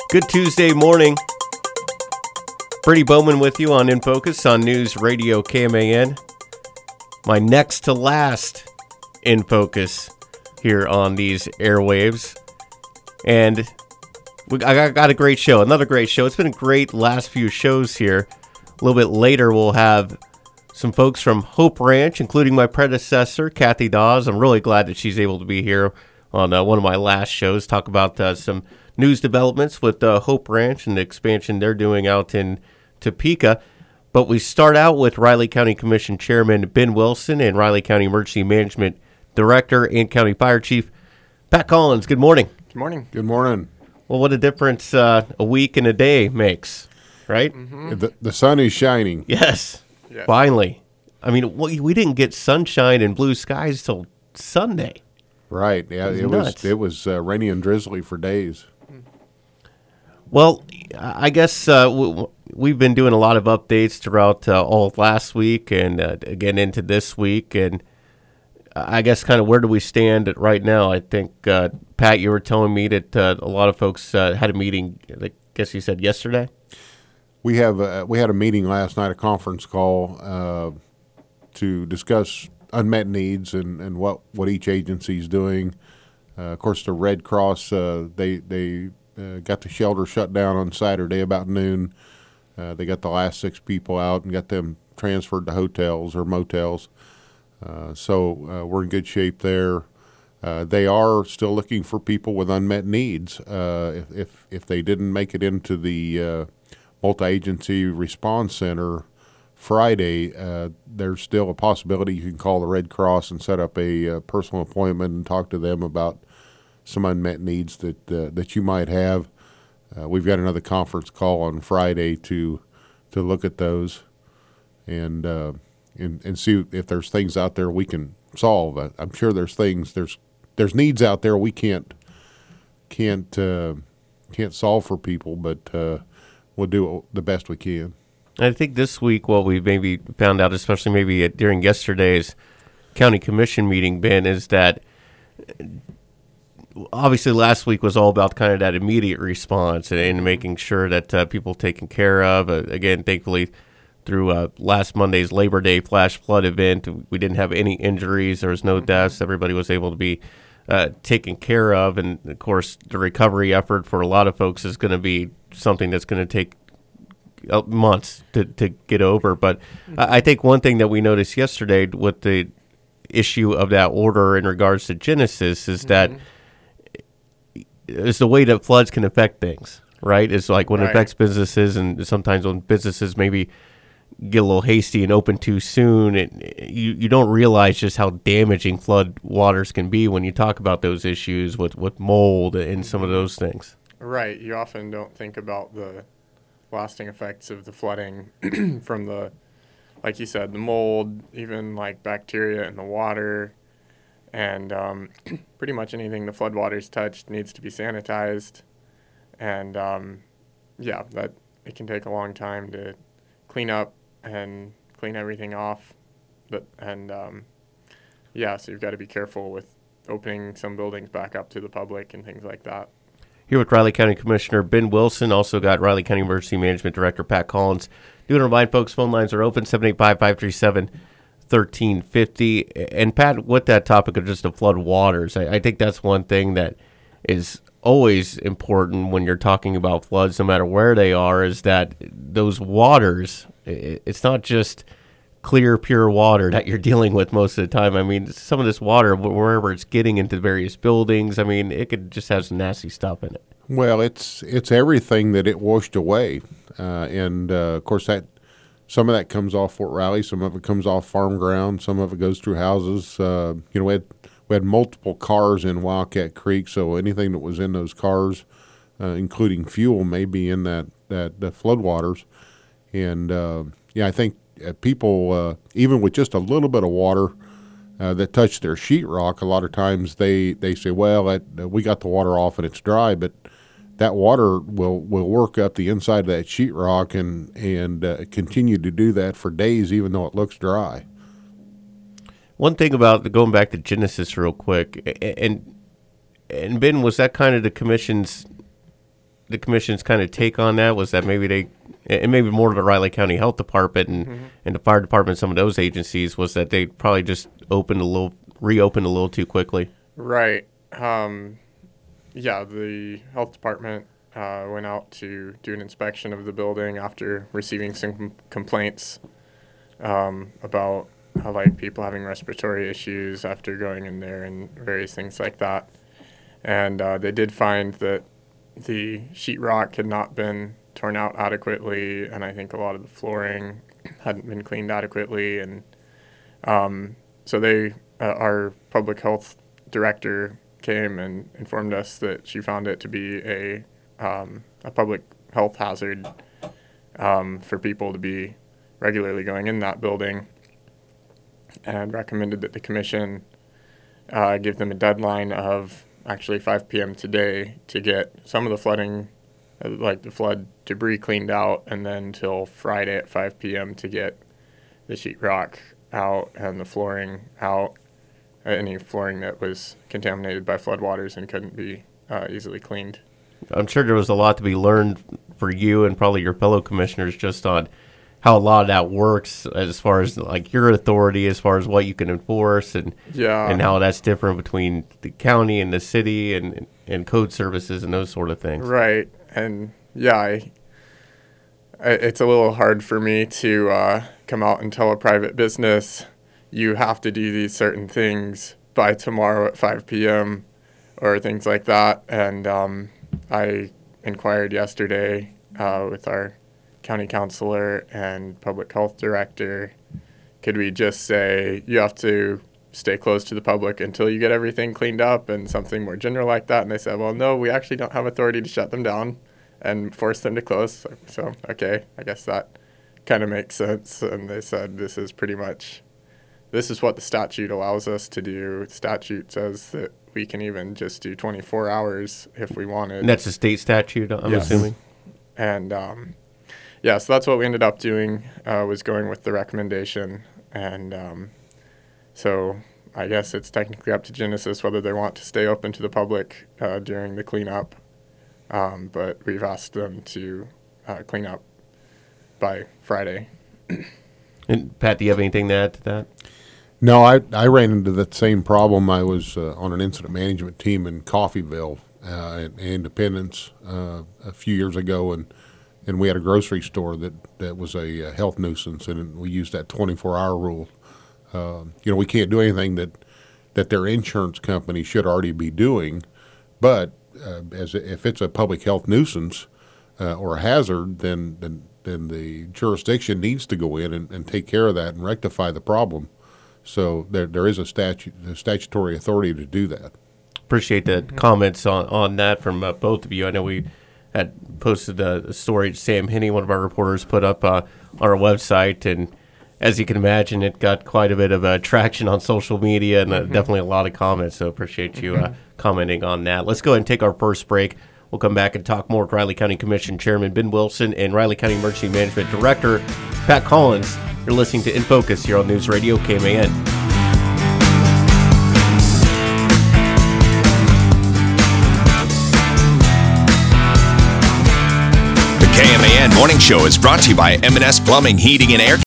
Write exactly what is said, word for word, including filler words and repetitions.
Good Tuesday morning. Brady Bowman with you on In Focus on News Radio K M A N. My next to last In Focus here on these airwaves. And we, I got a great show, another great show. It's been a great last few shows here. A little bit later, we'll have some folks from Hope Ranch, including my predecessor, Kathy Dawes. I'm really glad that she's able to be here on uh, one of my last shows, talk about uh, some news developments with uh, Hope Ranch and the expansion they're doing out in Topeka. But we start out with Riley County Commission Chairman Ben Wilson and Riley County Emergency Management Director and County Fire Chief Pat Collins. Good morning. Good morning. Good morning. Well, what a difference uh, a week and a day makes, right? Mm-hmm. The, the sun is shining. Yes, yes. Finally. I mean, we, we didn't get sunshine and blue skies till Sunday. Right. Yeah, it was it nuts. was it was uh, rainy and drizzly for days. Well, I guess uh, w- we've been doing a lot of updates throughout uh, all of last week and uh, again into this week. And I guess kind of where do we stand right now? I think, uh, Pat, you were telling me that uh, a lot of folks uh, had a meeting, I guess you said yesterday? We have uh, we had a meeting last night, a conference call uh, to discuss unmet needs and, and what, what each agency is doing. Uh, of course, the Red Cross, uh, they, they uh, got the shelter shut down on Saturday about noon. Uh, they got the last six people out and got them transferred to hotels or motels. Uh, so uh, we're in good shape there. Uh, they are still looking for people with unmet needs. Uh, if, if if they didn't make it into the uh, multi-agency response center Friday, uh, there's still a possibility you can call the Red Cross and set up a uh, personal appointment and talk to them about some unmet needs that uh, that you might have. Uh, we've got another conference call on Friday to to look at those and. Uh, And, and see if there's things out there we can solve. I'm sure there's things there's there's needs out there we can't can't uh, can't solve for people, but uh, we'll do the best we can. I think this week, what we maybe found out, especially maybe during yesterday's county commission meeting, Ben, is that obviously last week was all about kind of that immediate response and, and making sure that uh, people taken care of. Uh, again, thankfully, through uh, last Monday's Labor Day flash flood event, we didn't have any injuries. There was no deaths. Everybody was able to be uh, taken care of. And, of course, the recovery effort for a lot of folks is going to be something that's going to take uh, months to, to get over. But I, I think one thing that we noticed yesterday with the issue of that order in regards to Genesis is that mm-hmm. is the way that floods can affect things, right? It's like when right. it affects businesses, and sometimes when businesses maybe – get a little hasty and open too soon, and you, you don't realize just how damaging flood waters can be when you talk about those issues with, with mold and some of those things. Right. You often don't think about the lasting effects of the flooding from the, like you said, the mold, even like bacteria in the water, and um, pretty much anything the floodwaters touched needs to be sanitized. And um, yeah, that it can take a long time to clean up and clean everything off, but and um, yeah, so you've got to be careful with opening some buildings back up to the public and things like that. Here with Riley County Commissioner Ben Wilson, also got Riley County Emergency Management Director Pat Collins. Do want to remind folks, phone lines are open, seven eight five, five three seven, one three five zero. And Pat, with that topic of just the flood waters, I, I think that's one thing that is always important when you're talking about floods, no matter where they are, is that those waters, it's not just clear, pure water that you're dealing with most of the time. I mean, some of this water, wherever it's getting into various buildings, I mean, it could just have some nasty stuff in it. Well, it's it's everything that it washed away. Uh, and, uh, of course, that some of that comes off Fort Riley, some of it comes off farm ground, some of it goes through houses. Uh, you know, we had, we had multiple cars in Wildcat Creek, so anything that was in those cars, uh, including fuel, may be in that, that, that floodwaters. And, uh, yeah, I think uh, people, uh, even with just a little bit of water uh, that touched their sheetrock, a lot of times they, they say, well, that, uh, we got the water off and it's dry, but that water will, will work up the inside of that sheetrock and, and uh, continue to do that for days, even though it looks dry. One thing about going back to Genesis real quick, and and Ben, was that kind of the commission's the commission's kind of take on that was that maybe they, and maybe more of the Riley County Health Department and, mm-hmm. and the fire department, some of those agencies, was that they probably just opened a little, reopened a little too quickly. Right. Um, yeah, the health department uh, went out to do an inspection of the building after receiving some com- complaints um, about how, like, people having respiratory issues after going in there and various things like that. And uh, they did find that the sheetrock had not been torn out adequately, and I think a lot of the flooring hadn't been cleaned adequately. And um, so they, uh, our public health director came and informed us that she found it to be a um, a public health hazard um, for people to be regularly going in that building, and recommended that the commission uh, give them a deadline of actually five p.m. today to get some of the flooding, like the flood debris, cleaned out, and then till Friday at five p.m. to get the sheetrock out and the flooring out, any flooring that was contaminated by floodwaters and couldn't be uh, easily cleaned. I'm sure there was a lot to be learned for you and probably your fellow commissioners just on how a lot of that works as far as like your authority, as far as what you can enforce, and yeah. and how that's different between the county and the city and and code services and those sort of things. Right. And yeah, I, I, it's a little hard for me to uh, come out and tell a private business, you have to do these certain things by tomorrow at five p.m. or things like that. And um, I inquired yesterday uh, with our county councilor and public health director, could we just say you have to stay close to the public until you get everything cleaned up and something more general like that? And they said, well, no, we actually don't have authority to shut them down and force them to close. So, so okay, I guess that kind of makes sense. And they said this is pretty much, this is what the statute allows us to do. The statute says that we can even just do twenty-four hours if we wanted. And that's a state statute, I'm yes. assuming? And um, yeah, so that's what we ended up doing, uh, was going with the recommendation. And um, so I guess it's technically up to Genesis whether they want to stay open to the public uh, during the cleanup. Um, but we've asked them to uh, clean up by Friday. And Pat, do you have anything to add to that? No, I, I ran into that same problem. I was uh, on an incident management team in Coffeyville, uh, in Independence, uh, a few years ago, and and we had a grocery store that, that was a, a health nuisance, and we used that twenty-four hour rule. Uh, you know, we can't do anything that that their insurance company should already be doing, but uh, as a, if it's a public health nuisance uh, or a hazard, then then then the jurisdiction needs to go in and, and take care of that and rectify the problem. So there there is a statute, a statutory authority to do that. Appreciate the mm-hmm. comments on, on that from uh, both of you. I know we had posted a, a story Sam Hinney, one of our reporters, put up uh, on our website, and as you can imagine, it got quite a bit of uh, traction on social media and uh, mm-hmm. definitely a lot of comments. So appreciate you uh, commenting on that. Let's go ahead and take our first break. We'll come back and talk more with Riley County Commission Chairman Ben Wilson and Riley County Emergency Management Director Pat Collins. You're listening to In Focus here on News Radio K M A N. The K M A N Morning Show is brought to you by M and S Plumbing, Heating, and Air